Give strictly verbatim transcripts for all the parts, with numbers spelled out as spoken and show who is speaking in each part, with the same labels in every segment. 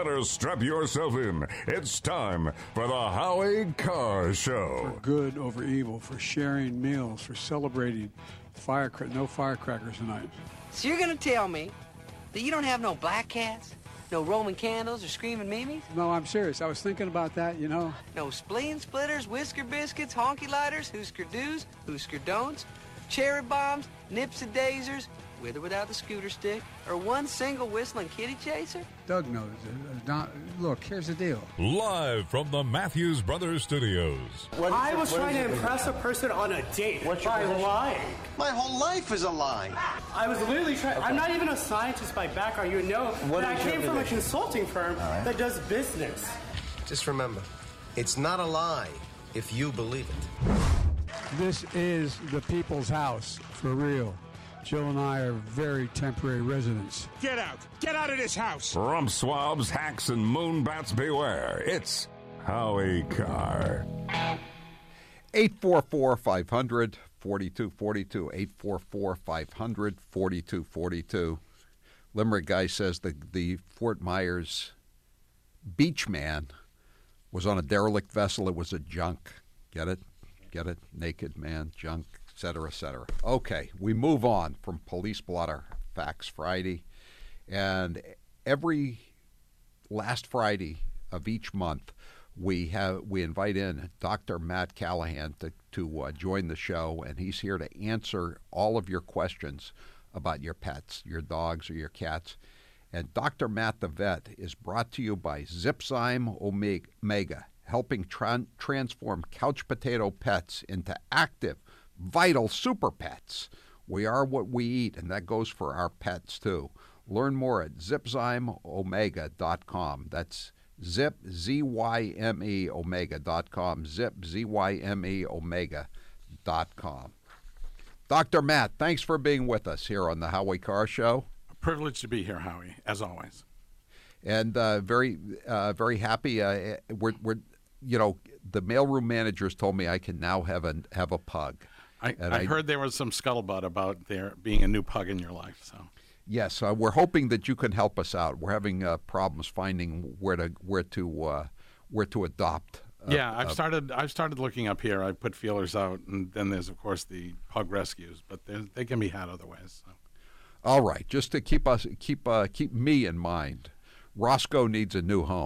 Speaker 1: better strap yourself in. It's time for the Howie Carr Show.
Speaker 2: For good over evil, for sharing meals, for celebrating firecra- no firecrackers tonight.
Speaker 3: So you're going to tell me that you don't have no black cats, no Roman candles or screaming Mimis?
Speaker 2: No, I'm serious. I was thinking about that, you know.
Speaker 3: No spleen splitters, whisker biscuits, honky lighters, Husker do's, Husker don'ts, cherry bombs, nipsy daisers, with or without the scooter stick, or one single whistling kitty chaser?
Speaker 2: Doug knows. Uh, Don, look, here's the deal.
Speaker 1: Live from the Matthews Brothers Studios.
Speaker 4: I was trying to impress a person on a date by lying.
Speaker 5: My whole life is a lie.
Speaker 4: I was literally trying. Okay. I'm not even a scientist by background. You know,
Speaker 5: what
Speaker 4: but I came from a consulting firm right. that does business.
Speaker 5: Just remember, it's not a lie if you believe it.
Speaker 2: This is the people's house, for real. Jill and I are very temporary residents.
Speaker 6: Get out! Get out of this house!
Speaker 1: Rump swabs, hacks, and moonbats beware. It's Howie Carr.
Speaker 7: eight four four, five hundred, forty-two forty-two. eight four four, five hundred, forty-two forty-two. Limerick guy says the, the Fort Myers beach man was on a derelict vessel. It was a junk. Get it? Get it? Naked man, junk, et cetera, et cetera. Okay, we move on from Police Blotter Facts Friday. And every last Friday of each month, we have we invite in Doctor Matt Callahan to, to uh, join the show, and he's here to answer all of your questions about your pets, your dogs or your cats. And Doctor Matt the Vet is brought to you by Zipzyme Omega, helping tra- transform couch potato pets into active, vital super pets. We are what we eat, and that goes for our pets, too. Learn more at zipzyme omega dot com. That's zip, Z Y M E, omega dot com. Zip, Z Y M E, omega dot com. Doctor Matt, thanks for being with us here on the Howie Carr Show.
Speaker 8: A privilege to be here, Howie, as always.
Speaker 7: And uh, very, uh, very happy. Uh, we're, we're, you know, the mailroom managers told me I can now have a have a pug.
Speaker 8: I, I, I heard there was some scuttlebutt about there being a new pug in your life. So
Speaker 7: yes, uh, we're hoping that you can help us out. We're having uh, problems finding where to where to uh, where to adopt. Uh,
Speaker 8: yeah, I've
Speaker 7: uh,
Speaker 8: started. I've started looking up here. I put feelers out, and then there's of course the pug rescues, but they can be had other ways. So.
Speaker 7: All right, just to keep us keep uh, keep me in mind, Roscoe needs a new home,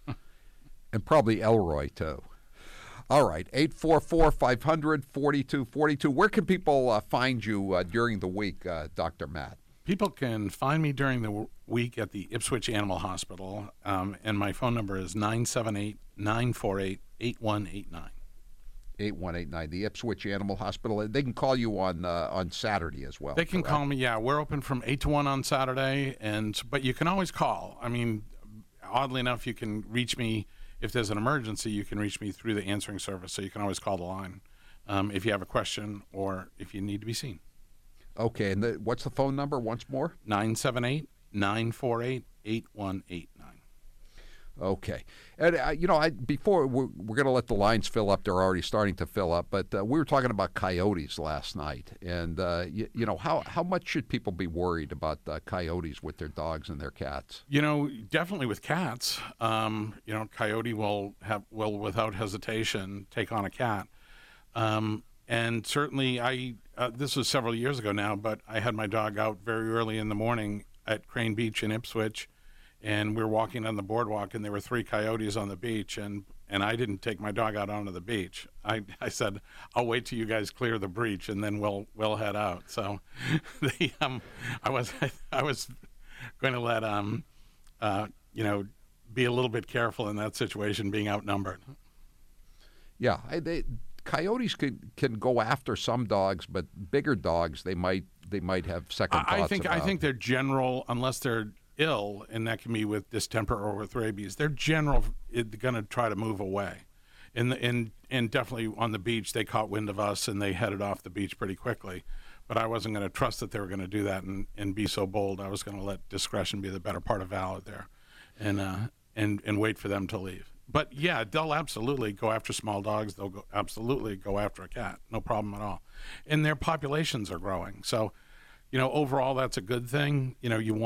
Speaker 7: and probably Elroy too. All right, eight four four, five hundred, forty-two forty-two. Where can people uh, find you uh, during the week, uh, Doctor Matt?
Speaker 8: People can find me during the w- week at the Ipswich Animal Hospital, um, and my phone number is nine seven eight, nine four eight, eight one eight nine.
Speaker 7: eight one eight nine, the Ipswich Animal Hospital. They can call you on uh, on Saturday as well.
Speaker 8: They can correct? Call me, yeah. We're open from eight to one on Saturday, and but you can always call. I mean, oddly enough, you can reach me. If there's an emergency, you can reach me through the answering service, so you can always call the line um, if you have a question or if you need to be seen.
Speaker 7: Okay, and the, what's the phone number once more?
Speaker 8: nine seven eight, nine four eight, eight one eight nine.
Speaker 7: Okay. And, uh, you know, I before we're, we're going to let the lines fill up. They're already starting to fill up. But uh, we were talking about coyotes last night. And, uh, you, you know, how, how much should people be worried about uh, coyotes with their dogs and their cats?
Speaker 8: You know, definitely with cats. Um, you know, coyote will, have will, without hesitation, take on a cat. Um, and certainly I uh, this was several years ago now, but I had my dog out very early in the morning at Crane Beach in Ipswich. And we were walking on the boardwalk, and there were three coyotes on the beach, and, and I didn't take my dog out onto the beach. I, I said, I'll wait till you guys clear the breach, and then we'll we'll head out. So, the, um, I was I was going to let um, uh, you know, be a little bit careful in that situation, being outnumbered.
Speaker 7: Yeah, I, they, coyotes can can go after some dogs, but bigger dogs they might they might have second thoughts
Speaker 8: I think
Speaker 7: about.
Speaker 8: I think they're general, unless they're ill, and that can be with distemper or with rabies. They're general going to try to move away, and and and definitely on the beach they caught wind of us and they headed off the beach pretty quickly. But I wasn't going to trust that they were going to do that and, and be so bold. I was going to let discretion be the better part of valor there, and uh, and and wait for them to leave. But yeah, they'll absolutely go after small dogs. They'll go, absolutely go after a cat, no problem at all. And their populations are growing, so you know overall that's a good thing. You know you want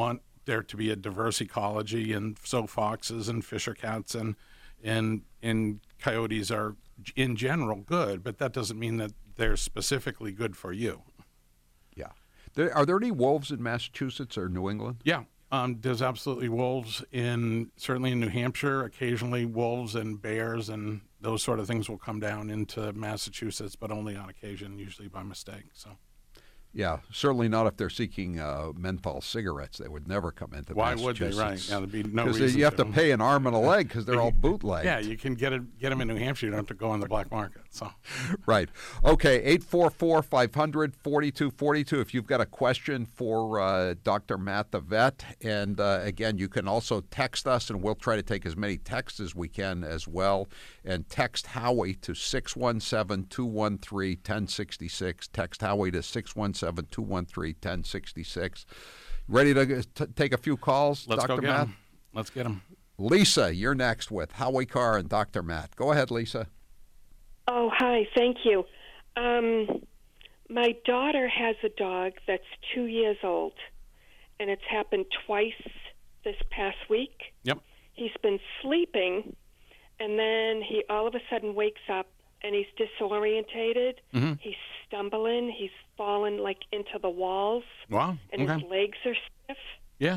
Speaker 8: there to be a diverse ecology, and so foxes and fisher cats and and and coyotes are in general good, but that doesn't mean that they're specifically good for you.
Speaker 7: Yeah. There, are there any wolves in Massachusetts or New England?
Speaker 8: Yeah. Um, there's absolutely wolves in, certainly in New Hampshire. Occasionally wolves and bears and those sort of things will come down into Massachusetts, but only on occasion, usually by mistake. So,
Speaker 7: yeah, certainly not if they're seeking uh, menthol cigarettes. They would never come into
Speaker 8: Why would
Speaker 7: Massachusetts.
Speaker 8: they? Right. Yeah, there'd be no reason
Speaker 7: Because you have to
Speaker 8: to.
Speaker 7: pay an arm and a leg because they're all bootlegged.
Speaker 8: Yeah, you can get it, get them in New Hampshire. You don't have to go on the black market. So,
Speaker 7: right. Okay, eight four four, five hundred, forty-two forty-two if you've got a question for uh, Doctor Matt the vet. And, uh, again, you can also text us, and we'll try to take as many texts as we can as well. And text Howie to six one seven, two one three, one oh six six. Text Howie to six one seven, two one three, one oh six six. Ready to t- take a few calls,
Speaker 8: let's
Speaker 7: Doctor
Speaker 8: go get
Speaker 7: Matt?
Speaker 8: them. Let's get them.
Speaker 7: Lisa, you're next with Howie Carr and Doctor Matt. Go ahead, Lisa.
Speaker 9: Oh, hi. Thank you. Um, my daughter has a dog that's two years old, and it's happened twice this past week.
Speaker 8: Yep.
Speaker 9: He's been sleeping, and then he all of a sudden wakes up, and he's disorientated.
Speaker 8: Mm-hmm.
Speaker 9: He's stumbling. He's fallen, like, into the walls.
Speaker 8: Wow.
Speaker 9: And
Speaker 8: okay.
Speaker 9: his legs are stiff.
Speaker 8: Yeah.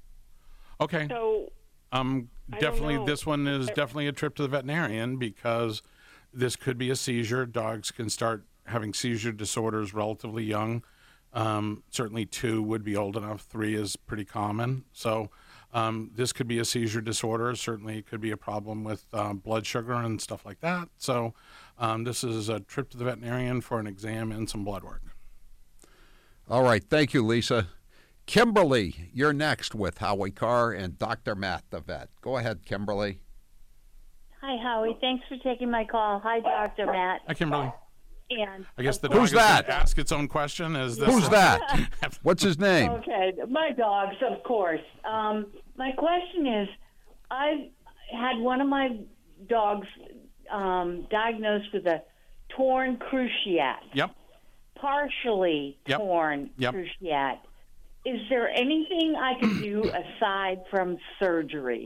Speaker 8: Okay.
Speaker 9: So
Speaker 8: Um,
Speaker 9: I
Speaker 8: definitely,
Speaker 9: don't know.
Speaker 8: this one is definitely a trip to the veterinarian because this could be a seizure. Dogs can start having seizure disorders relatively young. Um, certainly two would be old enough. Three is pretty common. So um, this could be a seizure disorder. Certainly it could be a problem with um, blood sugar and stuff like that. So um, this is a trip to the veterinarian for an exam and some blood work.
Speaker 7: All right. Thank you, Lisa. Kimberly, you're next with Howie Carr and Doctor Matt the vet. Go ahead, Kimberly.
Speaker 10: Hi, Howie. Thanks for taking my call. Hi, Doctor Matt.
Speaker 8: Hi, Kimberly.
Speaker 10: And
Speaker 8: I guess the
Speaker 7: Who's
Speaker 8: dog is
Speaker 7: that?
Speaker 8: gonna ask its own question. Is this
Speaker 7: Who's that? What's his name?
Speaker 10: Okay, my dogs, of course. Um, my question is, I had one of my dogs um, diagnosed with a torn cruciate.
Speaker 8: Yep.
Speaker 10: Partially
Speaker 8: Yep.
Speaker 10: torn
Speaker 8: Yep.
Speaker 10: cruciate. Is there anything I can do aside from surgery?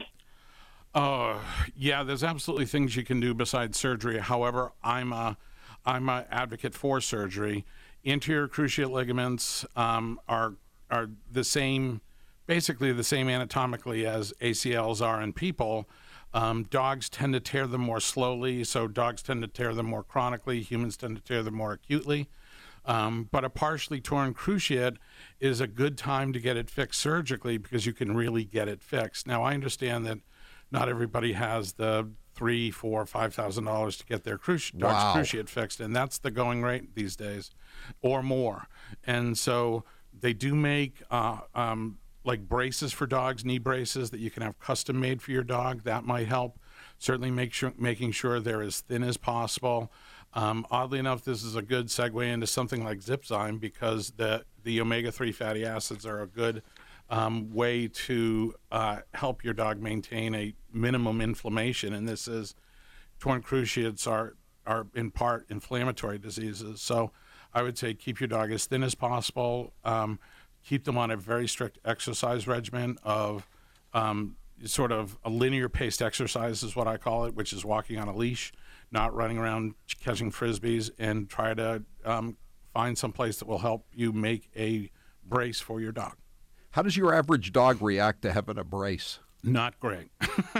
Speaker 8: Oh, yeah, there's absolutely things you can do besides surgery. However, I'm a, I'm an advocate for surgery. Anterior cruciate ligaments um, are are the same, basically the same anatomically as A C Ls are in people. Um, dogs tend to tear them more slowly, so dogs tend to tear them more chronically. Humans tend to tear them more acutely. Um, but a partially torn cruciate is a good time to get it fixed surgically because you can really get it fixed. Now, I understand that not everybody has the three, four, five thousand dollars to get their cruci- dog's
Speaker 7: Wow.
Speaker 8: cruciate fixed, and that's the going rate these days, or more. And so they do make uh, um, like braces for dogs, knee braces that you can have custom made for your dog. That might help. Certainly, make sure making sure they're as thin as possible. Um, oddly enough, this is a good segue into something like Zipzyme because the the omega three fatty acids are a good um, way to uh, help your dog maintain a minimum inflammation. And this is torn cruciates are are in part inflammatory diseases. So I would say keep your dog as thin as possible. Um, keep them on a very strict exercise regimen of um, sort of a linear paced exercise is what I call it, which is walking on a leash, not running around catching frisbees, and try to um, find some place that will help you make a brace for your dog.
Speaker 7: How does your average dog react to having a brace?
Speaker 8: Not great.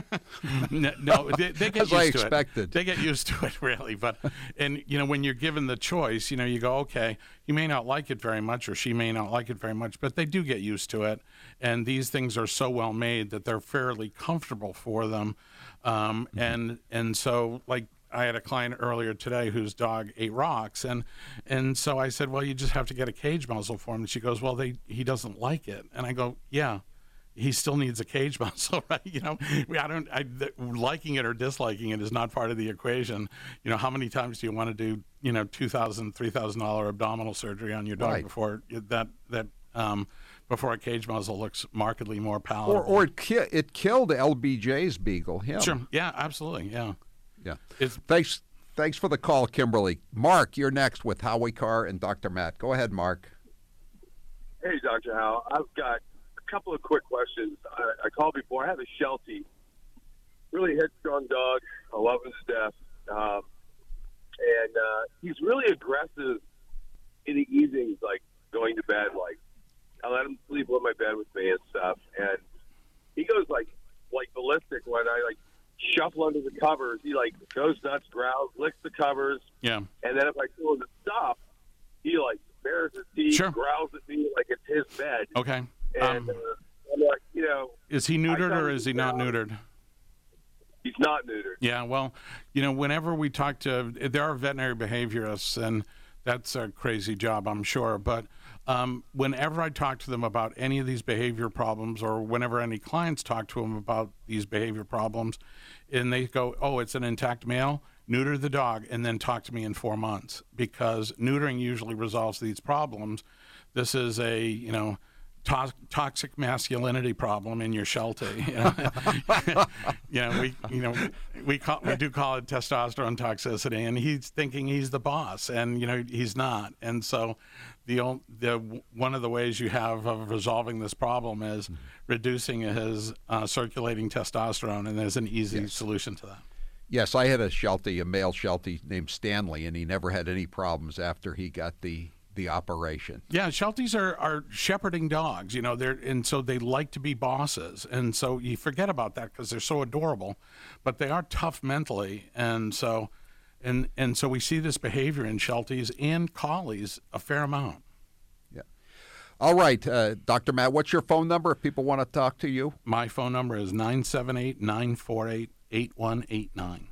Speaker 8: no, no, they, they get
Speaker 7: As
Speaker 8: used
Speaker 7: I
Speaker 8: to
Speaker 7: expected.
Speaker 8: it. They get used to it, really. But and you know, when you're given the choice, you know, you go, okay, you may not like it very much, or she may not like it very much, but they do get used to it. And these things are so well made that they're fairly comfortable for them. Um,
Speaker 7: Mm-hmm.
Speaker 8: and and so, like, I had a client earlier today whose dog ate rocks, and and so I said, well, you just have to get a cage muzzle for him. And she goes, well, they he doesn't like it. And I go, yeah. He still needs a cage muzzle, right? You know, I don't. I, the, liking it or disliking it is not part of the equation. You know, how many times do you want to do, you know, two thousand, three thousand dollar abdominal surgery on your dog
Speaker 7: Right.
Speaker 8: before that that um, before a cage muzzle looks markedly more
Speaker 7: Or,
Speaker 8: palatable?
Speaker 7: or it, ki- it killed L B J's beagle, him.
Speaker 8: Sure. Yeah, absolutely. Yeah.
Speaker 7: Yeah.
Speaker 8: It's,
Speaker 7: Thanks, thanks for the call, Kimberly. Mark, you're next with Howie Carr and Doctor Matt. Go ahead, Mark.
Speaker 11: Hey, Doctor Howe. I've got a a couple of quick questions. I, I called before. I have a Sheltie, really headstrong dog. I love him to death. Um, and uh, he's really aggressive in the evenings, like going to bed. Like I let him sleep on my bed with me and stuff. And he goes like like ballistic when I like shuffle under the covers. He like goes nuts, growls, licks the covers.
Speaker 8: Yeah.
Speaker 11: And then if I tell him to stop, he like bares his teeth,
Speaker 8: sure.
Speaker 11: growls at me like it's his bed.
Speaker 8: Okay.
Speaker 11: And
Speaker 8: Um,
Speaker 11: uh, I'm like, you know,
Speaker 8: is he neutered or is he not neutered?
Speaker 11: He's not neutered.
Speaker 8: Yeah, well, you know, whenever we talk to, there are veterinary behaviorists, and that's a crazy job, I'm sure. But um, whenever I talk to them about any of these behavior problems, or whenever any clients talk to them about these behavior problems, and they go, oh, it's an intact male, neuter the dog, and then talk to me in four months, because neutering usually resolves these problems. This is a, you know, To- toxic masculinity problem in your Sheltie. You know, you know we you know we call, we do call it testosterone toxicity, and he's thinking he's the boss, and you know he's not. And so, the the one of the ways you have of resolving this problem is reducing his uh, circulating testosterone, and there's an easy yes. solution to that.
Speaker 7: Yes, I had a Sheltie, a male Sheltie named Stanley, and he never had any problems after he got the. the operation.
Speaker 8: Yeah, Shelties are, are shepherding dogs, you know, they're and so they like to be bosses. And so you forget about that because they're so adorable, but they are tough mentally. And so and and so we see this behavior in Shelties and Collies a fair amount.
Speaker 7: Yeah. All right, uh, Doctor Matt, what's your phone number if people want to talk to you?
Speaker 8: My phone number is nine seven eight, nine four eight, eight one eight nine.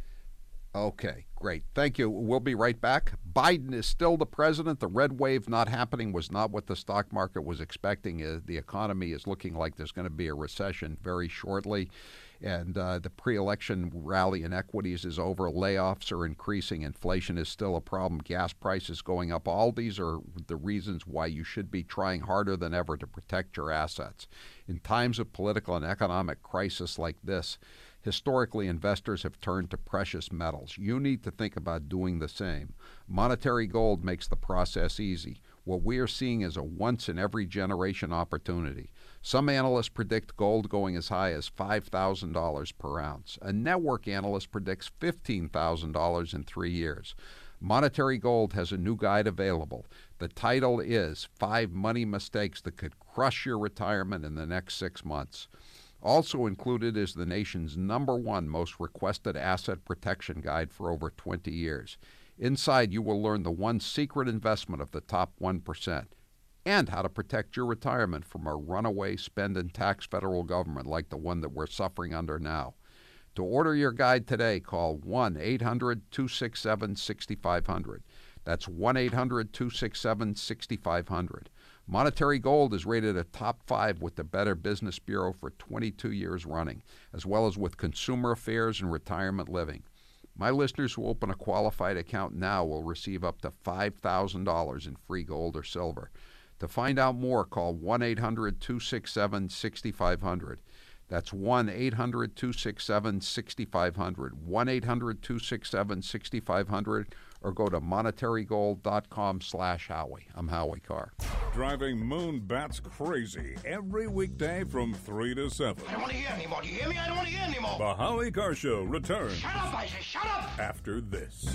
Speaker 7: Okay, great. Thank you. We'll be right back. Biden is still the president. The red wave not happening was not what the stock market was expecting. Uh, the economy is looking like there's going to be a recession very shortly. And uh, the pre-election rally in equities is over. Layoffs are increasing. Inflation is still a problem. Gas prices going up. All these are the reasons why you should be trying harder than ever to protect your assets. In times of political and economic crisis like this, historically, investors have turned to precious metals. You need to think about doing the same. Monetary gold makes the process easy. What we are seeing is a once-in-every-generation opportunity. Some analysts predict gold going as high as five thousand dollars per ounce. A network analyst predicts fifteen thousand dollars in three years. Monetary Gold has a new guide available. The title is Five Money Mistakes That Could Crush Your Retirement in the Next Six Months. Also included is the nation's number one most requested asset protection guide for over twenty years. Inside, you will learn the one secret investment of the top one percent and how to protect your retirement from a runaway spend and tax federal government like the one that we're suffering under now. To order your guide today, call one eight hundred, two six seven, six five zero zero. That's one eight hundred, two six seven, six five zero zero. Monetary Gold is rated a top five with the Better Business Bureau for twenty-two years running, as well as with Consumer Affairs and Retirement Living. My listeners who open a qualified account now will receive up to five thousand dollars in free gold or silver. To find out more, call one eight hundred, two six seven, six five zero zero. That's one eight hundred, two six seven, six five zero zero, one eight hundred, two six seven, six five zero zero, or go to monetary gold dot com slash Howie. I'm Howie Carr.
Speaker 1: Driving Moon Bats crazy every weekday from three to seven.
Speaker 12: I don't want to hear anymore. Do you hear me? I don't want to hear anymore.
Speaker 1: The Howie Carr Show returns.
Speaker 12: Shut up, I say, shut up!
Speaker 1: After this.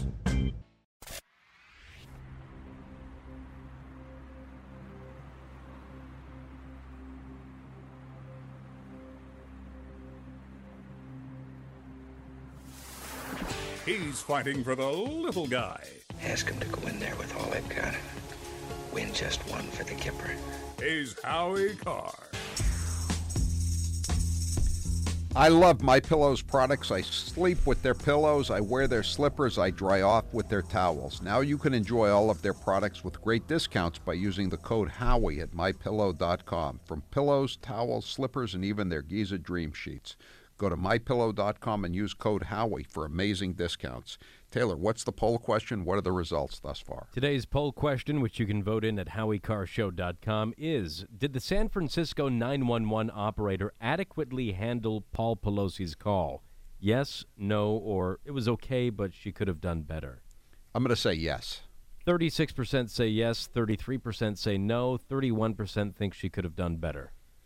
Speaker 1: He's fighting for the little guy.
Speaker 13: Ask him to go in there with all they've got. Win just one for the Kipper.
Speaker 1: He's Howie Carr.
Speaker 7: I love MyPillow's products. I sleep with their pillows. I wear their slippers. I dry off with their towels. Now you can enjoy all of their products with great discounts by using the code Howie at my pillow dot com. From pillows, towels, slippers, and even their Giza Dream Sheets. Go to my pillow dot com and use code Howie for amazing discounts. Taylor, what's the poll question? What are the results thus far?
Speaker 14: Today's poll question, which you can vote in at howie carr show dot com, is, did the San Francisco nine one one operator adequately handle Paul Pelosi's call? Yes, no, or it was okay, but she could have done better?
Speaker 7: I'm going to say yes.
Speaker 14: thirty-six percent say yes, thirty-three percent say no, thirty-one percent think she could have done better.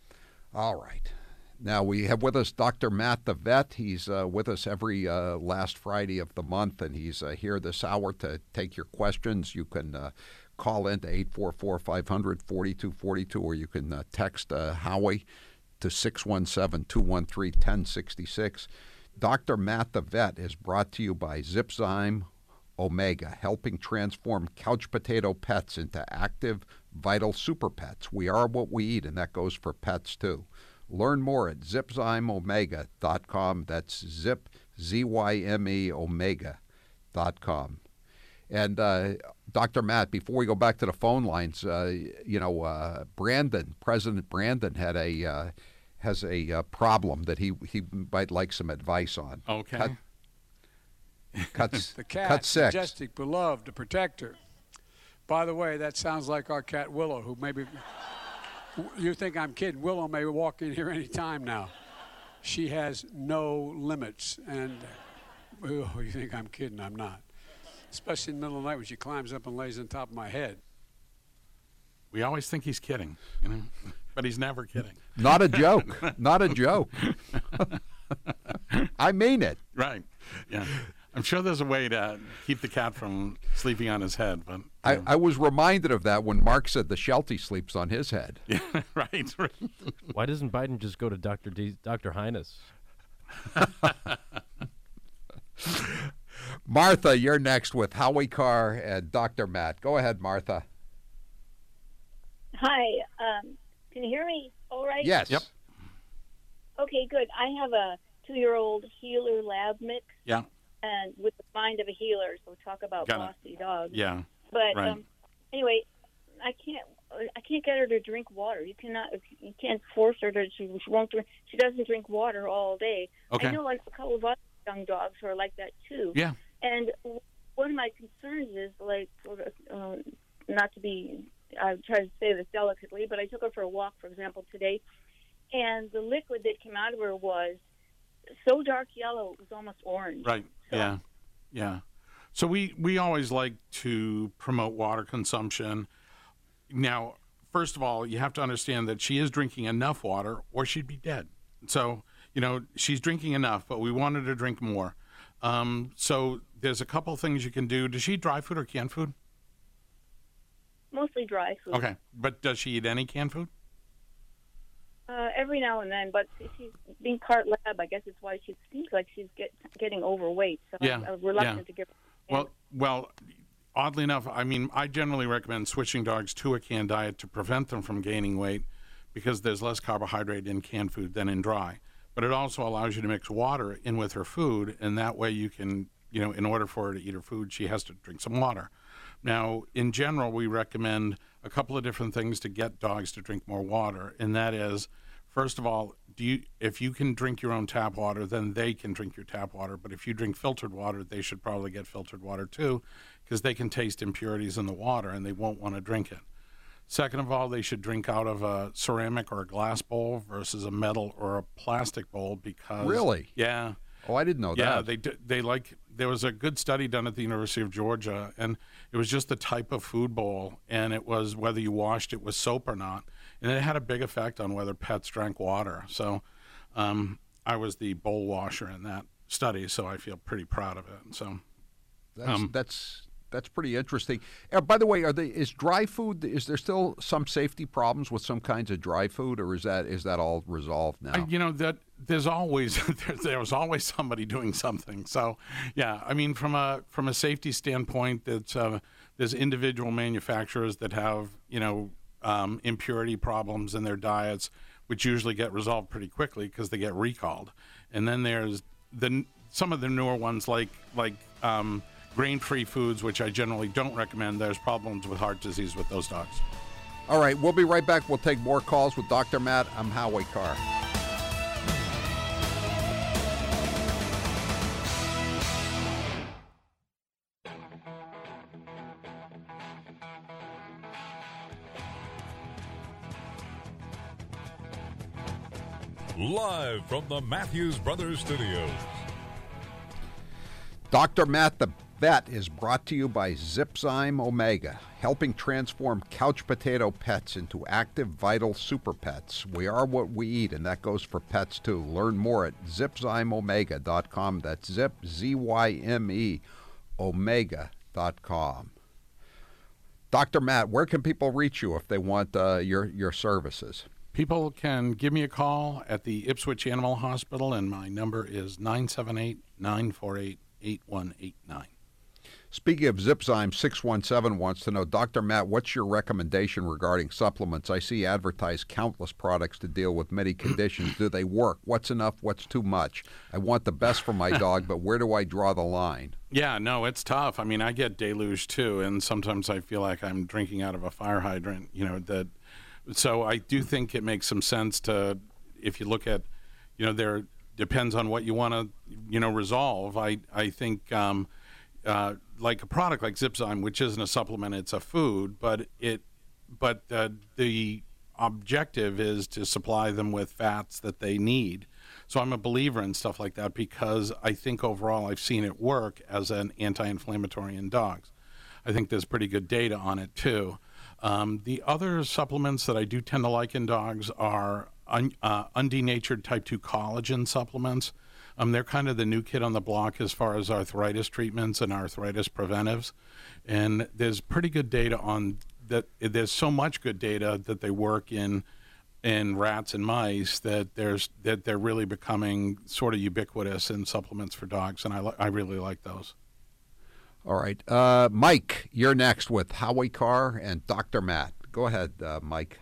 Speaker 7: All right. Now we have with us Doctor Matt the Vet. He's uh, with us every uh, last Friday of the month, and he's uh, here this hour to take your questions. You can uh, call in to eight four four, five hundred, forty-two forty-two, or you can uh, text uh, Howie to six one seven, two one three, one oh six six. Doctor Matt the Vet is brought to you by Zipzyme Omega, helping transform couch potato pets into active, vital super pets. We are what we eat, and that goes for pets too. Learn more at zipzyme omega dot com. That's zip, Z Y M E, omega dot com. And uh, Doctor Matt, before we go back to the phone lines, uh, you know, uh, Brandon, President Brandon had a uh, has a uh, problem that he he might like some advice on.
Speaker 8: Okay.
Speaker 7: Cut, cuts,
Speaker 2: the cat,
Speaker 7: cut six.
Speaker 2: majestic, beloved, the protector. By the way, that sounds like our cat Willow, who maybe... You think I'm kidding. Willow may walk in here any time now. She has no limits. And, oh, you think I'm kidding? I'm not. Especially in the middle of the night when she climbs up and lays on top of my head.
Speaker 8: We always think he's kidding, you know, but he's never kidding.
Speaker 7: Not a joke. Not a joke. I mean it.
Speaker 8: Right. Yeah. I'm sure there's a way to keep the cat from sleeping on his head, but
Speaker 7: I, I was reminded of that when Mark said the Sheltie sleeps on his head.
Speaker 8: Yeah, right. right.
Speaker 14: Why doesn't Biden just go to Doctor D, Doctor Highness?
Speaker 7: Martha, you're next with Howie Carr and Doctor Matt. Go ahead, Martha.
Speaker 15: Hi. Um, can you hear me all right?
Speaker 7: Yes. Yep.
Speaker 15: Okay, good. I have a two-year-old Heeler Lab mix.
Speaker 8: Yeah.
Speaker 15: And with the mind of a healer, so talk about
Speaker 8: Got
Speaker 15: bossy dogs.
Speaker 8: Yeah.
Speaker 15: But
Speaker 8: right.
Speaker 15: um, anyway, I can't. I can't get her to drink water. You cannot. You can't force her to. She, she won't drink. She doesn't drink water all day.
Speaker 8: Okay.
Speaker 15: I know a couple of other young dogs who are like that too.
Speaker 8: Yeah.
Speaker 15: And one of my concerns is like, uh, not to be. I try to say this delicately, but I took her for a walk, for example, today, and the liquid that came out of her was so dark yellow it was almost orange.
Speaker 8: Right. So, yeah. Yeah. So we, we always like to promote water consumption. Now, first of all, you have to understand that she is drinking enough water or she'd be dead. So, you know, she's drinking enough, but we want her to drink more. Um, so there's a couple things you can do. Does she eat dry food or canned food?
Speaker 15: Mostly dry food.
Speaker 8: Okay. But does she eat any canned food?
Speaker 15: Uh, every now and then, but she's being part lab. I guess it's why she seems like she's get, getting overweight. So
Speaker 8: yeah,
Speaker 15: I'm, I'm reluctant
Speaker 8: yeah.
Speaker 15: to give her.
Speaker 8: Well, well, oddly enough, I mean, I generally recommend switching dogs to a canned diet to prevent them from gaining weight because there's less carbohydrate in canned food than in dry. But it also allows you to mix water in with her food, and that way you can, you know, in order for her to eat her food, she has to drink some water. Now, in general, we recommend a couple of different things to get dogs to drink more water, and that is, first of all, do you if you can drink your own tap water, then they can drink your tap water. But if you drink filtered water, they should probably get filtered water too, because they can taste impurities in the water and they won't want to drink it. Second of all, they should drink out of a ceramic or a glass bowl versus a metal or a plastic bowl because...
Speaker 7: Really?
Speaker 8: Yeah.
Speaker 7: Oh, I didn't know
Speaker 8: yeah,
Speaker 7: that.
Speaker 8: Yeah, they d- they like there was a good study done at the University of Georgia, and it was just the type of food bowl, and it was whether you washed it with soap or not, and it had a big effect on whether pets drank water. So, um, I was the bowl washer in that study, so I feel pretty proud of it. So,
Speaker 7: that's
Speaker 8: um,
Speaker 7: that's that's pretty interesting. Uh, by the way, are they is dry food? Is there still some safety problems with some kinds of dry food, or is that is that all resolved now?
Speaker 8: I, you know that. There's always there, there's always somebody doing something. So, yeah, I mean, from a from a safety standpoint, that uh, there's individual manufacturers that have you know um, impurity problems in their diets, which usually get resolved pretty quickly because they get recalled. And then there's the some of the newer ones like like um, grain-free foods, which I generally don't recommend. There's problems with heart disease with those dogs.
Speaker 7: All right, we'll be right back. We'll take more calls with Doctor Matt. I'm Howie Carr.
Speaker 1: Live from the Matthews Brothers Studios.
Speaker 7: Doctor Matt the Vet is brought to you by Zipzyme Omega, helping transform couch potato pets into active, vital super pets. We are what we eat, and that goes for pets too. Learn more at zip zyme omega dot com. That's zip, Z Y M E, omega dot com. Doctor Matt, where can people reach you if they want uh, your, your services?
Speaker 8: People can give me a call at the Ipswich Animal Hospital, and my number is nine seven eight, nine four eight, eight one eight nine.
Speaker 7: Speaking of Zipzyme, six one seven wants to know, Doctor Matt, what's your recommendation regarding supplements? I see advertised countless products to deal with many conditions. Do they work? What's enough? What's too much? I want the best for my dog, but where do I draw the line?
Speaker 8: Yeah, no, it's tough. I mean, I get deluge too, and sometimes I feel like I'm drinking out of a fire hydrant, you know, that... So I do think it makes some sense to, if you look at, you know, there depends on what you want to, you know, resolve. I I think um, uh, like a product like Zipzyme, which isn't a supplement, it's a food, but it, but uh, the objective is to supply them with fats that they need. So I'm a believer in stuff like that because I think overall I've seen it work as an anti-inflammatory in dogs. I think there's pretty good data on it too. Um, the other supplements that I do tend to like in dogs are un, uh, undenatured type two collagen supplements. Um, they're kind of the new kid on the block as far as arthritis treatments and arthritis preventives. And there's pretty good data on that. There's so much good data that they work in in rats and mice that there's that they're really becoming sort of ubiquitous in supplements for dogs. And I, li- I really like those.
Speaker 7: All right. Uh, Mike, you're next with Howie Carr and Doctor Matt. Go ahead, uh, Mike.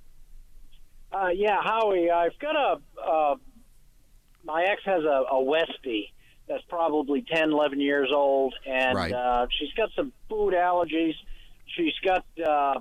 Speaker 16: Uh, yeah, Howie, I've got a, uh, my ex has a, a Westie that's probably ten, eleven years old, and
Speaker 7: Right.
Speaker 16: uh, she's got some food allergies. She's got, uh,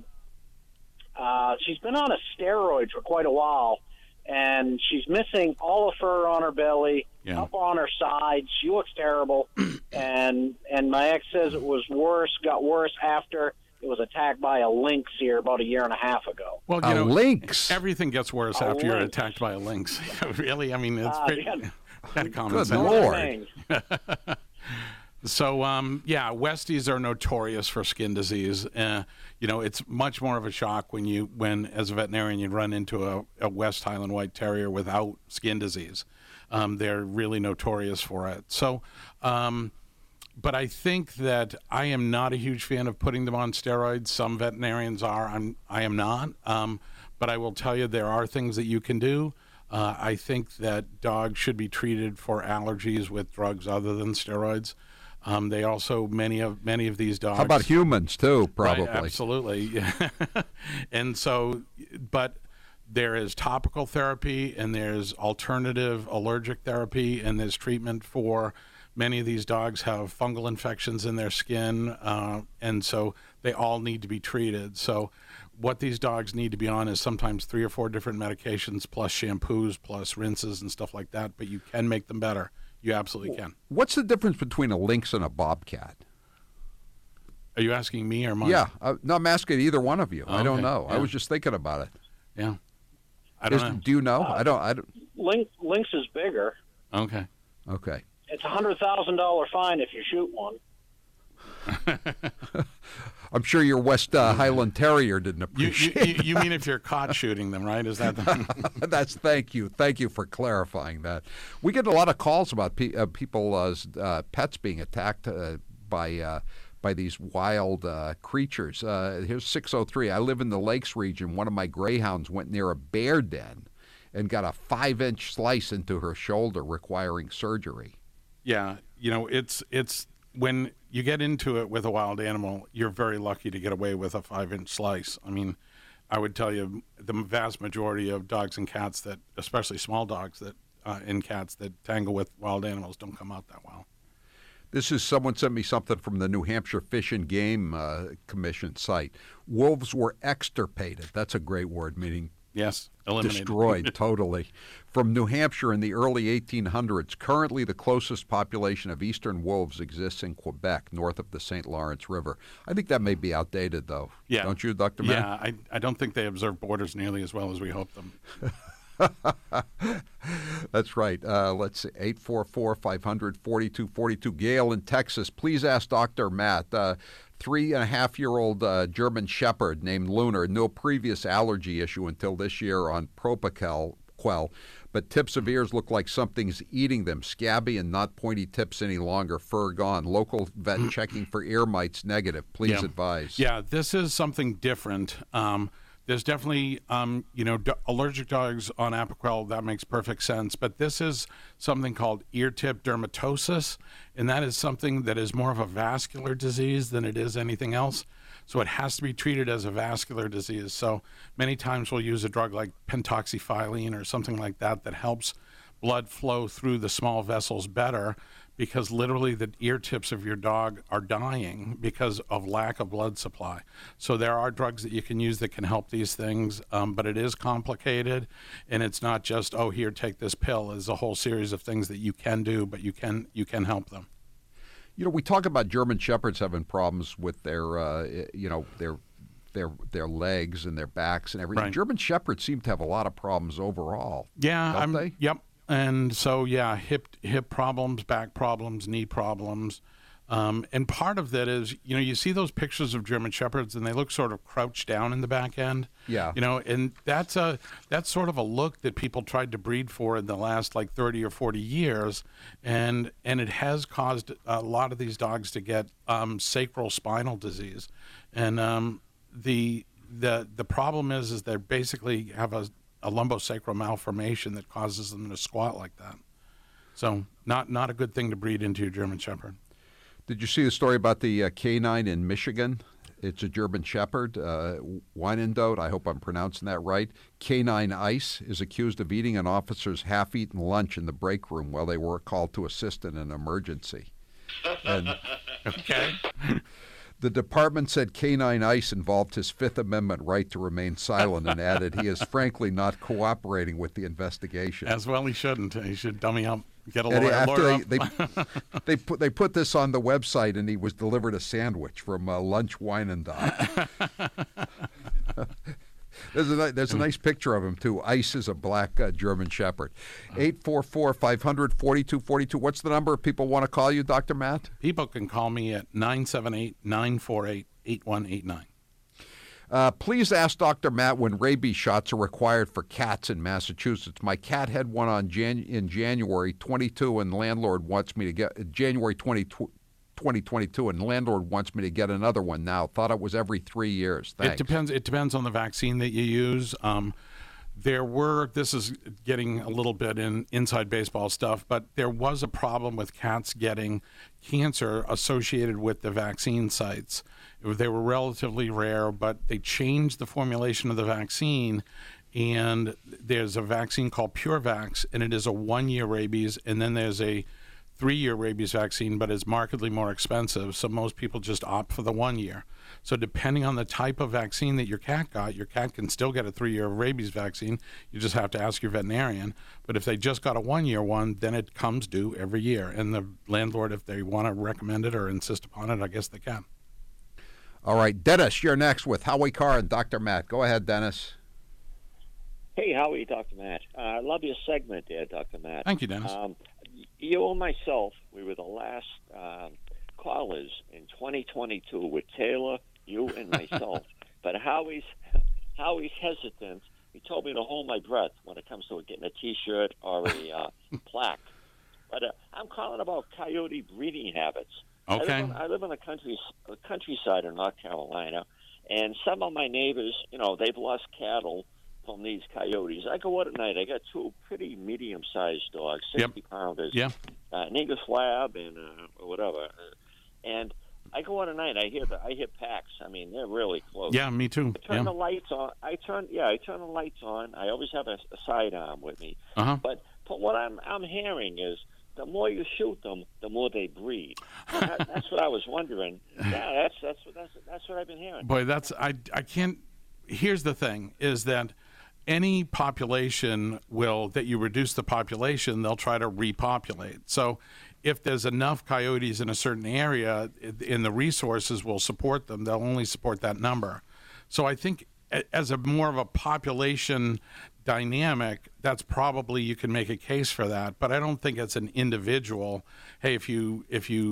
Speaker 16: uh, she's been on a steroid for quite a while, and she's missing all the fur on her belly,
Speaker 8: Yeah.
Speaker 16: up on her sides. She looks terrible, and and my ex says it was worse, got worse after it was attacked by a lynx here about a year and a half ago.
Speaker 8: Well, you
Speaker 7: A
Speaker 8: know,
Speaker 7: lynx?
Speaker 8: everything gets worse
Speaker 16: A
Speaker 8: after you're
Speaker 16: lynx.
Speaker 8: attacked by a lynx. Really? I mean, it's
Speaker 16: Uh,
Speaker 8: pretty,
Speaker 16: yeah.
Speaker 8: kind of common
Speaker 7: Good
Speaker 8: sense.
Speaker 7: Lord.
Speaker 8: So, um, yeah, Westies are notorious for skin disease. Uh, you know, it's much more of a shock when you, when as a veterinarian, you run into a, a West Highland White Terrier without skin disease. Um, they're really notorious for it. So, um, but I think that I am not a huge fan of putting them on steroids. Some veterinarians are. I'm. I am not. Um, but I will tell you, there are things that you can do. Uh, I think that dogs should be treated for allergies with drugs other than steroids. Um, they also many of many of these dogs.
Speaker 7: How about humans, too, probably?
Speaker 8: Right, absolutely. And so, but there is topical therapy, and there's alternative allergic therapy, and there's treatment for many of these dogs have fungal infections in their skin, uh, and so they all need to be treated. So what these dogs need to be on is sometimes three or four different medications plus shampoos plus rinses and stuff like that, but you can make them better. You absolutely can.
Speaker 7: What's the difference between a lynx and a bobcat?
Speaker 8: Are you asking me or Mike?
Speaker 7: Yeah. Uh, no, I'm asking either one of you.
Speaker 8: Oh,
Speaker 7: I don't
Speaker 8: okay.
Speaker 7: know. I
Speaker 8: Yeah.
Speaker 7: was just thinking about it.
Speaker 8: Yeah. I don't
Speaker 7: Is-
Speaker 8: know.
Speaker 7: Do you know? I don't. I don't.
Speaker 16: Lynx, lynx is bigger.
Speaker 8: Okay.
Speaker 7: Okay.
Speaker 16: It's a hundred thousand dollar fine if you shoot one.
Speaker 7: I'm sure your West uh, Highland Terrier didn't
Speaker 8: You, you,
Speaker 7: appreciate
Speaker 8: you, you mean if you're caught shooting them, right? Is that the...
Speaker 7: That's thank you, thank you for clarifying that. We get a lot of calls about pe- uh, people, uh, uh, pets being attacked uh, by uh, by these wild uh, creatures. Uh, here's six oh three. I live in the Lakes region. One of my greyhounds went near a bear den and got a five-inch slice into her shoulder, requiring surgery.
Speaker 8: Yeah, you know, it's it's when you get into it with a wild animal, you're very lucky to get away with a five-inch slice. I mean, I would tell you the vast majority of dogs and cats that, especially small dogs that uh, and cats that tangle with wild animals, don't come out that well.
Speaker 7: This is someone sent me something from the New Hampshire Fish and Game uh, Commission site. Wolves were extirpated. That's a great word, meaning
Speaker 8: yes, eliminated.
Speaker 7: Destroyed totally. From New Hampshire in the early eighteen hundreds. Currently, the closest population of eastern wolves exists in Quebec, north of the Saint Lawrence River. I think that may be outdated, though.
Speaker 8: Yeah.
Speaker 7: Don't you, Doctor Mann?
Speaker 8: Yeah, I, I don't think they observe borders nearly as well as we hope them.
Speaker 7: That's right. Uh, let's see, eight four four, five hundred, forty-two forty-two. Gail in Texas, please ask Doctor Matt. Uh, Three and a half year old uh, German Shepherd named Lunar, no previous allergy issue until this year on Propoquel, Quell, but tips of ears look like something's eating them. Scabby and not pointy tips any longer. Fur gone. Local vet checking for ear mites negative. Please
Speaker 8: yeah.
Speaker 7: advise.
Speaker 8: Yeah, this is something different. Um, there's definitely, um, you know, do- allergic dogs on Apoquel. That makes perfect sense. But this is something called ear tip dermatosis, and that is something that is more of a vascular disease than it is anything else. So it has to be treated as a vascular disease. So many times we'll use a drug like pentoxifylline or something like that that helps blood flow through the small vessels better, because literally the ear tips of your dog are dying because of lack of blood supply. So there are drugs that you can use that can help these things, um, but it is complicated, and it's not just, oh, here, take this pill. There's a whole series of things that you can do, but you can you can help them.
Speaker 7: You know, we talk about German Shepherds having problems with their, uh, you know, their their their legs and their backs and everything.
Speaker 8: Right.
Speaker 7: German Shepherds seem to have a lot of problems overall.
Speaker 8: Yeah,
Speaker 7: don't
Speaker 8: I'm,
Speaker 7: they?
Speaker 8: Yep. And so, yeah, hip hip problems, back problems, knee problems. Um, and part of that is, you know, you see those pictures of German Shepherds and they look sort of crouched down in the back end.
Speaker 7: Yeah.
Speaker 8: You know, and that's a that's sort of a look that people tried to breed for in the last like thirty or forty years. And and it has caused a lot of these dogs to get um, sacral spinal disease. And um, the the the problem is, is they basically have a a lumbosacral malformation that causes them to squat like that. So not not a good thing to breed into your German Shepherd.
Speaker 7: Did you see the story about the uh, canine in Michigan? It's a German Shepherd, uh, Wyandotte, I hope I'm pronouncing that right. Canine Ice is accused of eating an officer's half-eaten lunch in the break room while they were called to assist in an emergency. And
Speaker 8: okay.
Speaker 7: The department said Canine Ice involved his Fifth Amendment right to remain silent and added he is frankly not cooperating with the investigation.
Speaker 8: As well he shouldn't. He should dummy up, get a
Speaker 7: And
Speaker 8: lawyer.
Speaker 7: after
Speaker 8: lawyer
Speaker 7: they,
Speaker 8: up.
Speaker 7: they, they, put, they put this on the website, and he was delivered a sandwich from uh, Lunch Wyandotte. There's a, there's a nice picture of him, too. Ice is a black uh, German Shepherd. eight four four, five hundred, forty-two forty-two. What's the number if people want to call you, Doctor Matt?
Speaker 8: People can call me at nine seven eight, nine four eight, eight one eight nine.
Speaker 7: Uh, please ask Doctor Matt when rabies shots are required for cats in Massachusetts. My cat had one on Jan- in January twenty-two, and landlord wants me to get January twentieth, twenty twenty-two, and landlord wants me to get another one now. Thought it was every three years. Thanks.
Speaker 8: It depends. It depends on the vaccine that you use. Um, there were. This is getting a little bit in inside baseball stuff, but there was a problem with cats getting cancer associated with the vaccine sites. They were relatively rare, but they changed the formulation of the vaccine, and there's a vaccine called PureVax, and it is a one-year rabies, and then there's a three-year rabies vaccine, but it's markedly more expensive, so most people just opt for the one year. So depending on the type of vaccine that your cat got, your cat can still get a three-year rabies vaccine. You just have to ask your veterinarian. But if they just got a one-year one, then it comes due every year. And the landlord, if they want to recommend it or insist upon it, I guess they can.
Speaker 7: All right, Dennis, you're next with Howie Carr and Doctor Matt. Go ahead, Dennis.
Speaker 17: Hey, Howie, Doctor Matt. Uh, I love your segment there, Doctor Matt.
Speaker 8: Thank you, Dennis.
Speaker 17: Um, you and myself, we were the last um, callers in twenty twenty-two with Taylor, you, and myself. But Howie's Howie's hesitant. He told me to hold my breath when it comes to getting a T-shirt or a uh, plaque. But uh, I'm calling about coyote breeding habits.
Speaker 8: Okay.
Speaker 17: I live, on, I live in the country, the countryside of North Carolina, and some of my neighbors, you know, they've lost cattle from these coyotes. I go out at night. I got two pretty medium-sized dogs, sixty-pounders,
Speaker 8: Yeah.
Speaker 17: uh, an English Lab and uh, or whatever. And I go out at night. I hear the I hear packs. I mean, they're really close.
Speaker 8: Yeah, me too.
Speaker 17: I turn
Speaker 8: Yeah.
Speaker 17: the lights on. I turn yeah. I turn the lights on. I always have a, a sidearm with me.
Speaker 8: Uh-huh.
Speaker 17: But but what I'm I'm hearing is, the more you shoot them, the more they breed. And that, that's what I was wondering. Yeah, that's that's what that's that's what I've been hearing.
Speaker 8: Boy, that's I I can't. Here's the thing: is that any population will that you reduce the population, they'll try to repopulate. So, if there's enough coyotes in a certain area, and the resources will support them, they'll only support that number. So, I think as a more of a population dynamic, that's probably you can make a case for that. But I don't think it's an individual. Hey, if you if you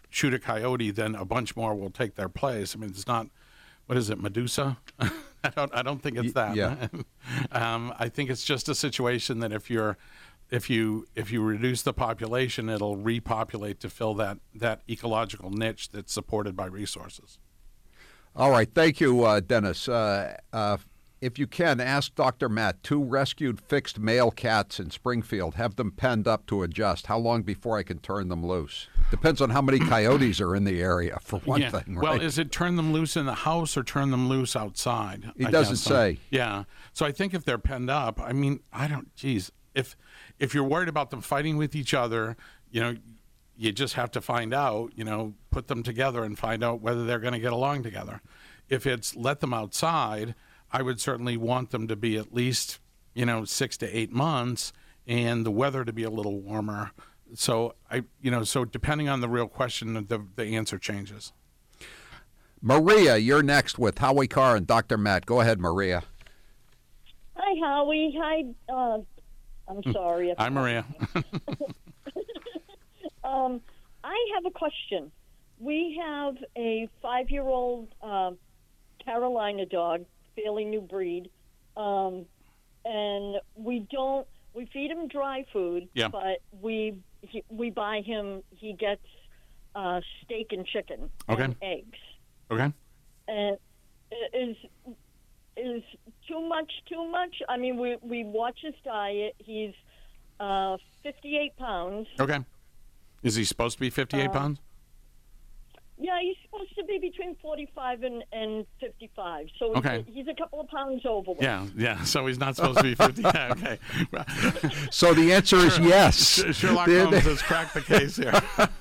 Speaker 8: shoot a coyote, then a bunch more will take their place. I mean, it's not, what is it, Medusa? I don't I don't think it's that.
Speaker 7: Yeah.
Speaker 8: um, I think it's just a situation that if you're if you if you reduce the population, it'll repopulate to fill that that ecological niche that's supported by resources.
Speaker 7: All right, thank you, uh, Dennis. Uh, uh, if you can, ask Doctor Matt, two rescued fixed male cats in Springfield, have them penned up to adjust. How long before I can turn them loose? Depends on how many coyotes are in the area, for one
Speaker 8: yeah.
Speaker 7: thing, right?
Speaker 8: Well, is it turn them loose in the house or turn them loose outside?
Speaker 7: He
Speaker 8: I
Speaker 7: doesn't
Speaker 8: guess.
Speaker 7: say.
Speaker 8: Yeah. So I think if they're penned up, I mean, I don't, geez, if if you're worried about them fighting with each other, you know, you just have to find out, you know, put them together and find out whether they're going to get along together. If it's let them outside, I would certainly want them to be at least, you know, six to eight months and the weather to be a little warmer. So I, you know, so depending on the real question, the the answer changes.
Speaker 7: Maria, you're next with Howie Carr and Doctor Matt. Go ahead, Maria.
Speaker 18: Hi, Howie. Hi. Uh, I'm sorry.
Speaker 8: Hi, Maria.
Speaker 18: um, I have a question. We have a five-year-old uh, Carolina dog, fairly new breed, um, and we don't. We feed him dry food,
Speaker 8: yeah.
Speaker 18: but we he, we buy him. He gets uh, steak and chicken
Speaker 8: okay.
Speaker 18: and eggs.
Speaker 8: Okay.
Speaker 18: And is is too much too much? I mean, we we watch his diet. He's uh, fifty-eight pounds.
Speaker 8: Okay. Is he supposed to be fifty-eight
Speaker 18: Uh,
Speaker 8: pounds?
Speaker 18: Yeah, he's supposed to be between forty-five and, and fifty-five. So
Speaker 8: Okay.
Speaker 18: he's, he's a couple of pounds overweight.
Speaker 8: Yeah, yeah. So he's not supposed to be fifty. Yeah, okay.
Speaker 7: So the answer is
Speaker 8: Sure-
Speaker 7: yes.
Speaker 8: Sherlock
Speaker 7: There-
Speaker 8: Holmes has cracked the case here.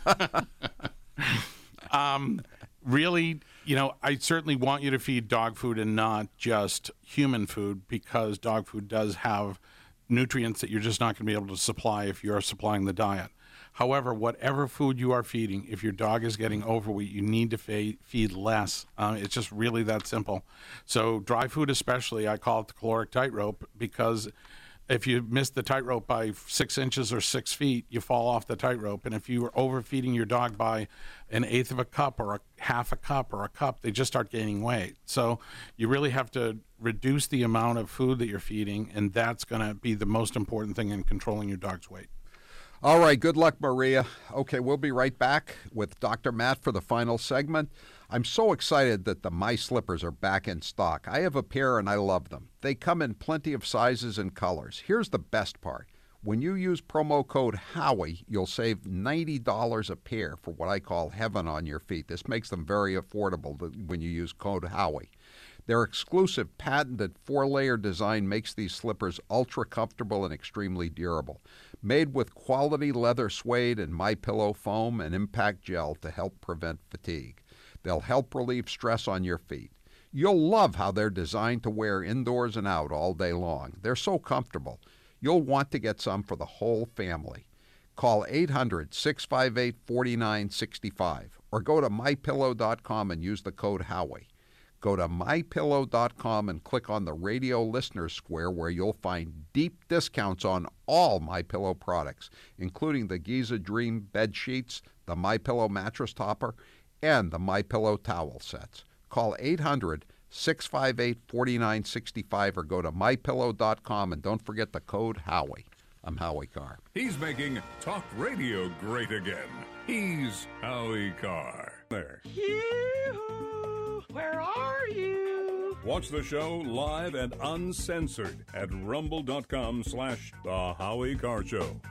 Speaker 8: um, really, you know, I certainly want you to feed dog food and not just human food, because dog food does have nutrients that you're just not going to be able to supply if you're supplying the diet. However, whatever food you are feeding, if your dog is getting overweight, you need to fe- feed less. Uh, it's just really that simple. So dry food especially, I call it the caloric tightrope, because if you miss the tightrope by six inches or six feet, you fall off the tightrope. And if you are overfeeding your dog by an eighth of a cup or a half a cup or a cup, they just start gaining weight. So you really have to reduce the amount of food that you're feeding, and that's going to be the most important thing in controlling your dog's weight.
Speaker 7: All right, good luck, Maria. Okay, we'll be right back with Doctor Matt for the final segment. I'm so excited that the My Slippers are back in stock. I have a pair and I love them. They come in plenty of sizes and colors. Here's the best part. When you use promo code Howie, you'll save ninety dollars a pair for what I call heaven on your feet. This makes them very affordable when you use code Howie. Their exclusive patented four-layer design makes these slippers ultra comfortable and extremely durable. Made with quality leather suede and MyPillow foam and impact gel to help prevent fatigue. They'll help relieve stress on your feet. You'll love how they're designed to wear indoors and out all day long. They're so comfortable. You'll want to get some for the whole family. Call eight hundred, six five eight, four nine six five or go to my pillow dot com and use the code Howie. Go to my pillow dot com and click on the radio listeners square, where you'll find deep discounts on all MyPillow products, including the Giza Dream bed sheets, the MyPillow mattress topper, and the MyPillow towel sets. Call eight hundred, six five eight, four nine six five or go to my pillow dot com and don't forget the code Howie. I'm Howie Carr.
Speaker 1: He's making talk radio great again. He's Howie Carr. There.
Speaker 12: Yoo-hoo! Where are you?
Speaker 1: Watch the show live and uncensored at rumble.com slash The Howie Carr Show.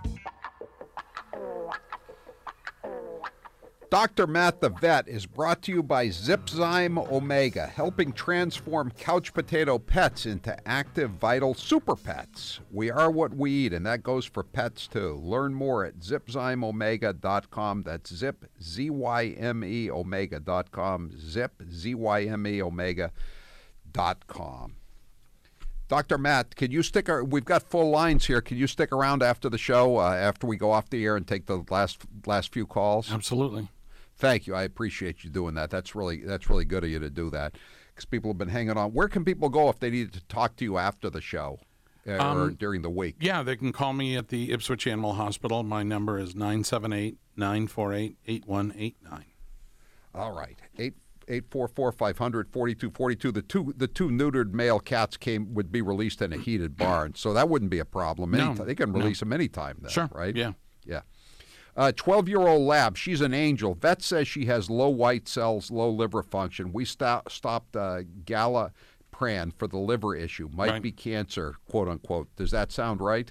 Speaker 7: Doctor Matt the Vet is brought to you by Zipzyme Omega, helping transform couch potato pets into active, vital super pets. We are what we eat, and that goes for pets too. Learn more at zipzyme omega dot com. That's zip, Z Y M E, omega dot com. Zip, Z Y M E, omega dot com. Doctor Matt, could you stick? Our, we've got full lines here. Can you stick around after the show, uh, after we go off the air and take the last last few calls?
Speaker 8: Absolutely.
Speaker 7: Thank you. I appreciate you doing that. That's really that's really good of you to do that, because people have been hanging on. Where can people go if they need to talk to you after the show? uh, or
Speaker 8: Um,
Speaker 7: during the week?
Speaker 8: Yeah, they can call me at the Ipswich Animal Hospital. My number is nine seven eight, nine four eight, eight one eight nine.
Speaker 7: All right, eight eight four four five hundred forty-two forty-two. The two the two neutered male cats came would be released in a heated barn, so that wouldn't be a problem.
Speaker 8: No,
Speaker 7: Anytime. They can
Speaker 8: no.
Speaker 7: release them anytime. Then,
Speaker 8: Sure.
Speaker 7: right?
Speaker 8: Yeah.
Speaker 7: Yeah. Uh, twelve-year-old lab. She's an angel. Vet says she has low white cells, low liver function. We stop, stopped uh, Galapran for the liver issue. Might
Speaker 8: Right.
Speaker 7: be cancer, quote unquote. Does that sound right?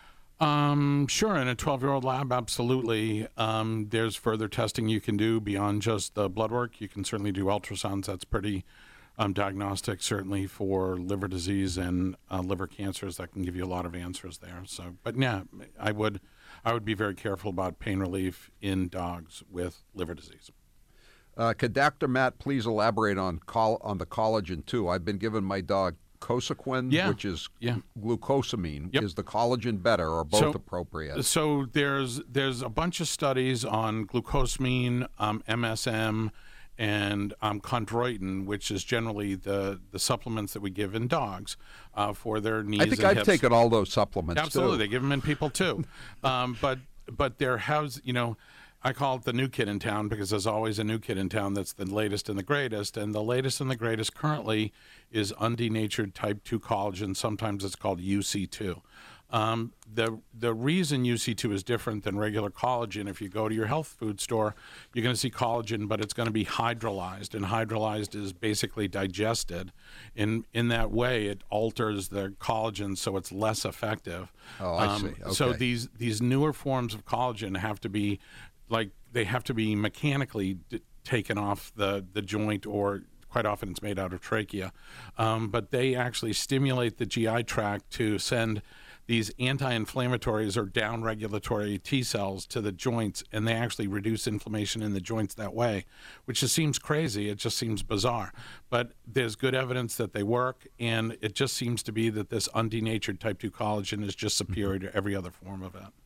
Speaker 8: Um, sure. In a twelve-year-old lab, absolutely. Um, there's further testing you can do beyond just the blood work. You can certainly do ultrasounds. That's pretty um, diagnostic, certainly for liver disease and uh, liver cancers. That can give you a lot of answers there. So, but yeah, I would, I would be very careful about pain relief in dogs with liver disease.
Speaker 7: Uh, could Doctor Matt please elaborate on col- on the collagen too? I've been giving my dog Cosequin,
Speaker 8: Yeah.
Speaker 7: which is
Speaker 8: Yeah.
Speaker 7: glucosamine.
Speaker 8: Yep.
Speaker 7: Is the collagen better or both
Speaker 8: So-
Speaker 7: appropriate?
Speaker 8: So there's there's a bunch of studies on glucosamine, um, M S M, and um, chondroitin, which is generally the, the supplements that we give in dogs uh, for their knees.
Speaker 7: I think
Speaker 8: and
Speaker 7: I've
Speaker 8: hips.
Speaker 7: taken all those supplements
Speaker 8: Absolutely,
Speaker 7: too.
Speaker 8: they give them in people too. um, but but there has you know. I call it the new kid in town because there's always a new kid in town that's the latest and the greatest. And the latest and the greatest currently is undenatured type two collagen. Sometimes it's called U C two. Um, the the reason U C two is different than regular collagen, if you go to your health food store, you're going to see collagen, but it's going to be hydrolyzed. And hydrolyzed is basically digested. In in that way, it alters the collagen so it's less effective.
Speaker 7: Oh, I
Speaker 8: Um,
Speaker 7: see.
Speaker 8: So
Speaker 7: Okay.
Speaker 8: these these newer forms of collagen have to be like they have to be mechanically d- taken off the, the joint, or quite often it's made out of trachea. Um, but they actually stimulate the G I tract to send these anti-inflammatories or down-regulatory T cells to the joints, and they actually reduce inflammation in the joints that way, which just seems crazy. It just seems bizarre. But there's good evidence that they work, and it just seems to be that this undenatured type two collagen is just superior to every other form of it.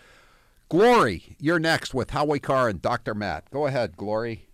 Speaker 7: Glory, you're next with Howie Carr and Doctor Matt. Go ahead, Glory.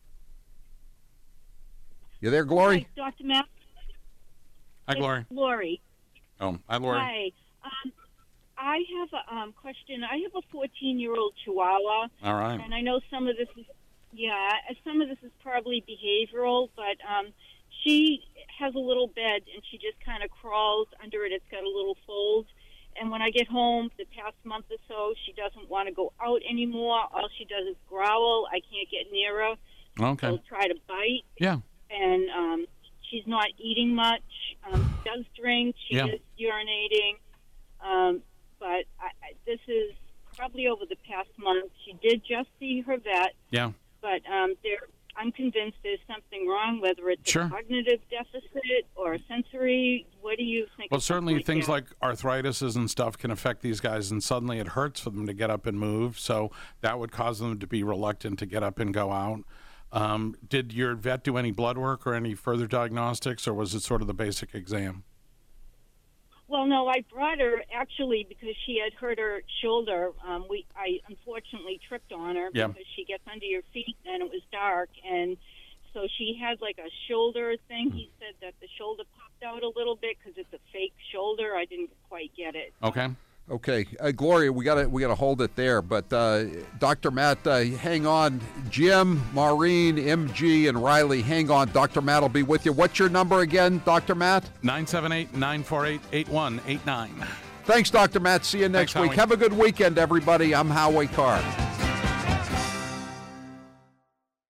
Speaker 7: You there, Glory?
Speaker 15: Hi, Doctor Matt.
Speaker 8: Hi, Glory.
Speaker 15: Lori.
Speaker 8: Oh, hi, Lori.
Speaker 15: Hi. Um, I have a um, question. I have a fourteen-year-old Chihuahua.
Speaker 8: All right.
Speaker 15: And I know some of this is, yeah, some of this is probably behavioral, but um, she has a little bed, and she just kind of crawls under it. It's got a little fold. And when I get home, the past month or so, she doesn't want to go out anymore. All she does is growl. I can't get near her.
Speaker 8: Okay.
Speaker 15: She'll try to bite.
Speaker 8: Yeah.
Speaker 15: And um, she's not eating much. Um, she does drink. She
Speaker 8: Yeah.
Speaker 15: is urinating. Um, but I, I, this is probably over the past month. She did just see her vet.
Speaker 8: Yeah.
Speaker 15: But um, there, I'm convinced there's something wrong, whether it's
Speaker 8: Sure.
Speaker 15: a cognitive deficit or a sensory. What do you think?
Speaker 8: Well,
Speaker 15: of
Speaker 8: certainly
Speaker 15: something
Speaker 8: things
Speaker 15: that?
Speaker 8: like arthritises and stuff can affect these guys, and suddenly it hurts for them to get up and move. So that would cause them to be reluctant to get up and go out. Um, did your vet do any blood work or any further diagnostics, or was it sort of the basic exam?
Speaker 15: Well, no, I brought her actually because she had hurt her shoulder. Um, we, I unfortunately tripped on her
Speaker 8: Yeah.
Speaker 15: because she gets under your feet and it was dark, and so she had like a shoulder thing. He said that the shoulder popped out a little bit because it's a fake shoulder. I didn't quite get it.
Speaker 8: Okay.
Speaker 7: Okay, uh, Gloria, we gotta we gotta hold it there. But uh, Doctor Matt, uh, hang on. Jim, Maureen, M G, and Riley, hang on. Doctor Matt will be with you. What's your number again, Doctor Matt?
Speaker 8: nine seven eight, nine four eight, eight one eight nine.
Speaker 7: Thanks, Doctor Matt. See you next
Speaker 8: Thanks,
Speaker 7: week.
Speaker 8: Howie.
Speaker 7: Have a good weekend, everybody. I'm Howie Carr.